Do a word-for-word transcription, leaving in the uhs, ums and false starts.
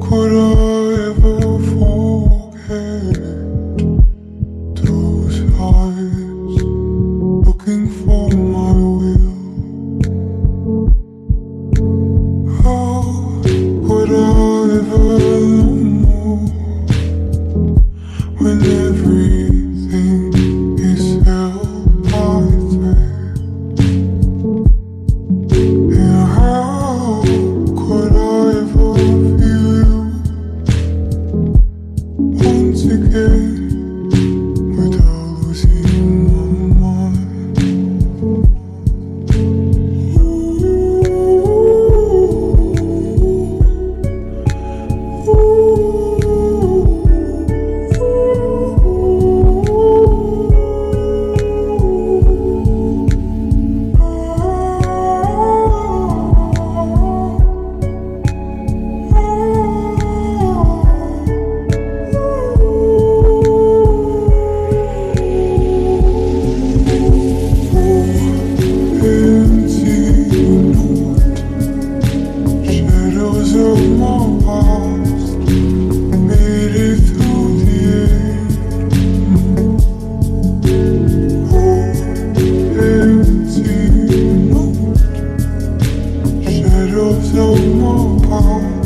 Could I ever forget those eyes looking for my will? How could I ever know when everything is held by thread? And how could I ever feel you once again without losing my mind? Shadows of my past made it through the end. Oh, empty note. Shadows of my past.